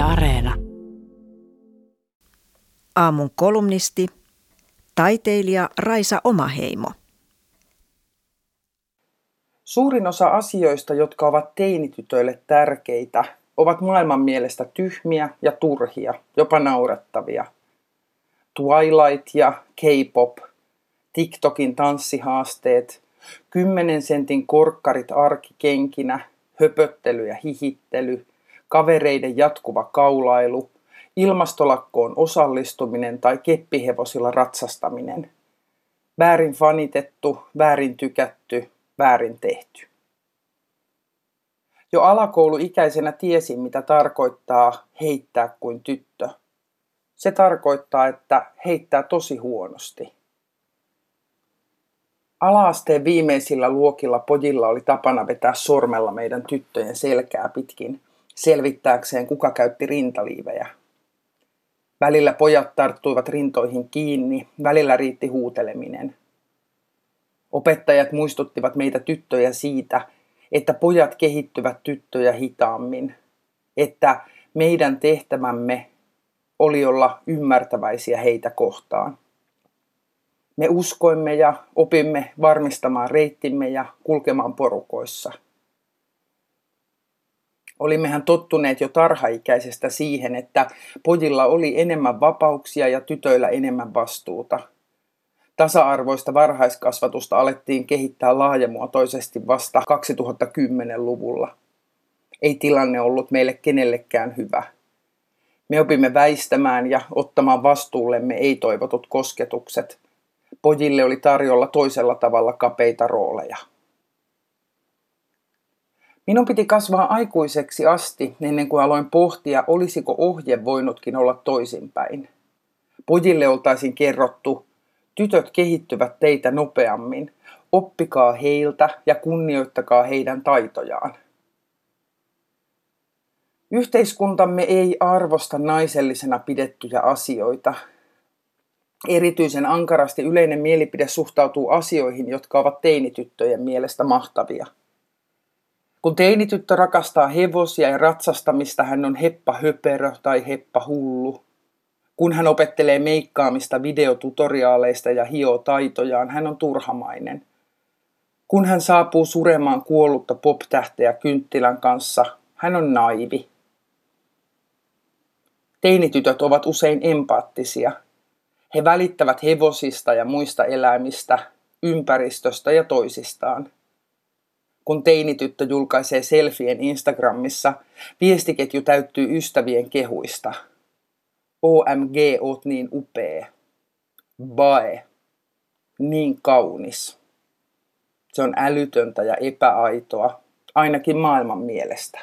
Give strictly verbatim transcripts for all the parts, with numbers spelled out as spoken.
Areena. Aamun kolumnisti, taiteilija Raisa Omaheimo. Suurin osa asioista, jotka ovat teinitytöille tärkeitä, ovat maailman mielestä tyhmiä ja turhia, jopa naurettavia. Twilight ja K-pop, TikTokin tanssihaasteet, kymmenen sentin korkkarit arkikenkinä, höpöttely ja hihittely, kavereiden jatkuva kaulailu, ilmastolakkoon osallistuminen tai keppihevosilla ratsastaminen. Väärin fanitettu, väärin tykätty, väärin tehty. Jo alakouluikäisenä tiesin, mitä tarkoittaa heittää kuin tyttö. Se tarkoittaa, että heittää tosi huonosti. Ala-asteen viimeisillä luokilla pojilla oli tapana vetää sormella meidän tyttöjen selkää pitkin, selvittääkseen kuka käytti rintaliivejä. Välillä pojat tarttuivat rintoihin kiinni, välillä riitti huuteleminen. Opettajat muistuttivat meitä tyttöjä siitä, että pojat kehittyvät tyttöjä hitaammin, että meidän tehtävämme oli olla ymmärtäväisiä heitä kohtaan. Me uskoimme ja opimme varmistamaan reittimme ja kulkemaan porukoissa. Olimmehan tottuneet jo tarhaikäisestä siihen, että pojilla oli enemmän vapauksia ja tytöillä enemmän vastuuta. Tasa-arvoista varhaiskasvatusta alettiin kehittää laajamuotoisesti vasta kaksituhattakymmenen-luvulla. Ei tilanne ollut meille kenellekään hyvä. Me opimme väistämään ja ottamaan vastuullemme ei-toivotut kosketukset. Pojille oli tarjolla toisella tavalla kapeita rooleja. Minun piti kasvaa aikuiseksi asti ennen kuin aloin pohtia, olisiko ohje voinutkin olla toisinpäin. Pojille oltaisiin kerrottu, tytöt kehittyvät teitä nopeammin, oppikaa heiltä ja kunnioittakaa heidän taitojaan. Yhteiskuntamme ei arvosta naisellisena pidettyjä asioita. Erityisen ankarasti yleinen mielipide suhtautuu asioihin, jotka ovat teinityttöjen mielestä mahtavia. Kun teinityttö rakastaa hevosia ja ratsastamista, hän on heppahöperö tai heppahullu. Kun hän opettelee meikkaamista videotutoriaaleista ja hioo taitojaan, hän on turhamainen. Kun hän saapuu suremaan kuollutta pop-tähteä kynttilän kanssa, hän on naivi. Teinitytöt ovat usein empaattisia. He välittävät hevosista ja muista eläimistä, ympäristöstä ja toisistaan. Kun teinityttö julkaisee selfien Instagramissa, viestiketju täyttyy ystävien kehuista. O M G, oot niin upea. Bae. Niin kaunis. Se on älytöntä ja epäaitoa, ainakin maailman mielestä.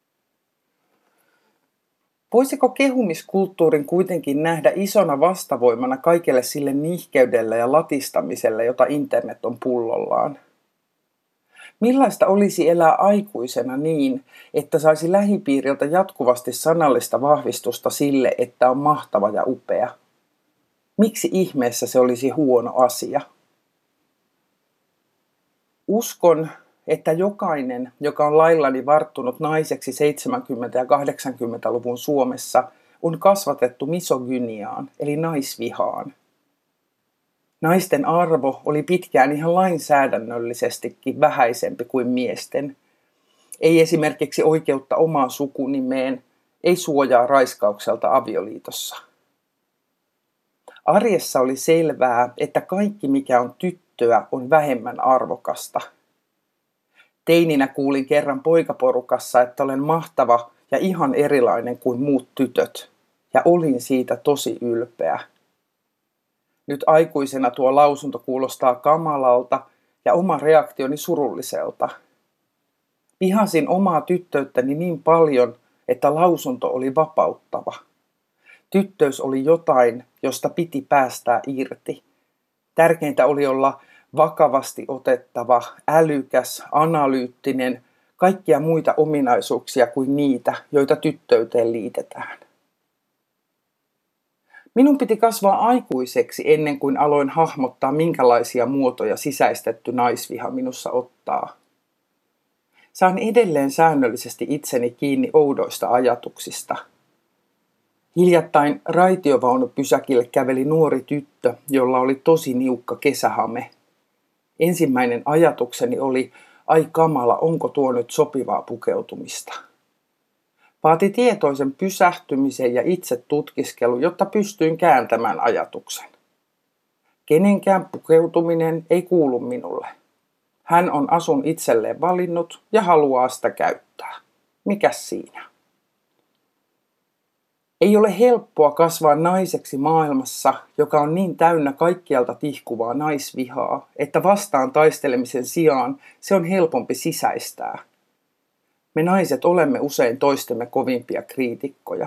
Voisiko kehumiskulttuurin kuitenkin nähdä isona vastavoimana kaikelle sille nihkeydelle ja latistamiselle, jota internet on pullollaan? Millaista olisi elää aikuisena niin, että saisi lähipiiriltä jatkuvasti sanallista vahvistusta sille, että on mahtava ja upea? Miksi ihmeessä se olisi huono asia? Uskon, että jokainen, joka on laillani varttunut naiseksi seitsemänkymmentä- ja kahdeksankymmentäluvun Suomessa, on kasvatettu misogyniaan, eli naisvihaan. Naisten arvo oli pitkään ihan lainsäädännöllisestikin vähäisempi kuin miesten. Ei esimerkiksi oikeutta omaan sukunimeen, ei suojaa raiskaukselta avioliitossa. Arjessa oli selvää, että kaikki mikä on tyttöä on vähemmän arvokasta. Teininä kuulin kerran poikaporukassa, että olen mahtava ja ihan erilainen kuin muut tytöt, ja olin siitä tosi ylpeä. Nyt aikuisena tuo lausunto kuulostaa kamalalta ja oma reaktioni surulliselta. Vihasin omaa tyttöyttäni niin paljon, että lausunto oli vapauttava. Tyttöys oli jotain, josta piti päästää irti. Tärkeintä oli olla vakavasti otettava, älykäs, analyyttinen, kaikkia muita ominaisuuksia kuin niitä, joita tyttöyteen liitetään. Minun piti kasvaa aikuiseksi ennen kuin aloin hahmottaa, minkälaisia muotoja sisäistetty naisviha minussa ottaa. Saan edelleen säännöllisesti itseni kiinni oudoista ajatuksista. Hiljattain raitiovaunupysäkille käveli nuori tyttö, jolla oli tosi niukka kesähame. Ensimmäinen ajatukseni oli, ai kamala, onko tuo nyt sopivaa pukeutumista? Vaati tietoisen pysähtymisen ja itse tutkiskelu, jotta pystyin kääntämään ajatuksen. Kenenkään pukeutuminen ei kuulu minulle. Hän on asun itselleen valinnut ja haluaa sitä käyttää. Mikäs siinä? Ei ole helppoa kasvaa naiseksi maailmassa, joka on niin täynnä kaikkialta tihkuvaa naisvihaa, että vastaan taistelemisen sijaan se on helpompi sisäistää. Me naiset olemme usein toistemme kovimpia kriitikkoja.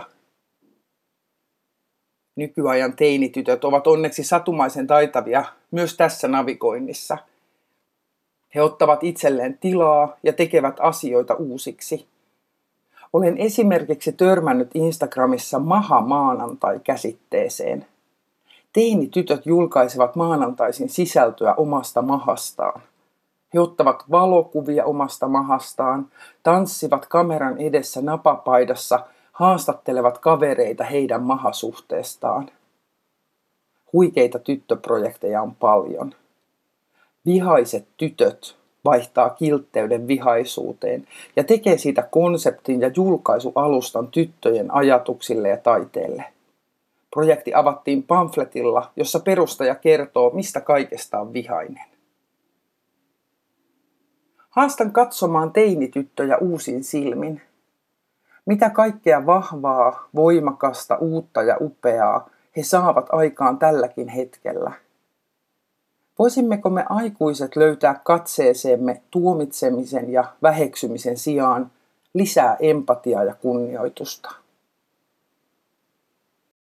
Nykyajan teinitytöt ovat onneksi satumaisen taitavia myös tässä navigoinnissa. He ottavat itselleen tilaa ja tekevät asioita uusiksi. Olen esimerkiksi törmännyt Instagramissa maha-maanantai-käsitteeseen. Teinitytöt julkaisevat maanantaisin sisältöä omasta mahastaan. He ottavat valokuvia omasta mahastaan, tanssivat kameran edessä napapaidassa, haastattelevat kavereita heidän mahasuhteestaan. Huikeita tyttöprojekteja on paljon. Vihaiset tytöt vaihtaa kiltteyden vihaisuuteen ja tekee siitä konseptin ja julkaisualustan tyttöjen ajatuksille ja taiteelle. Projekti avattiin pamfletilla, jossa perustaja kertoo, mistä kaikesta on vihainen. Haastan katsomaan teinityttöjä uusin silmin. Mitä kaikkea vahvaa, voimakasta, uutta ja upeaa he saavat aikaan tälläkin hetkellä? Voisimmeko me aikuiset löytää katseeseemme tuomitsemisen ja väheksymisen sijaan lisää empatiaa ja kunnioitusta?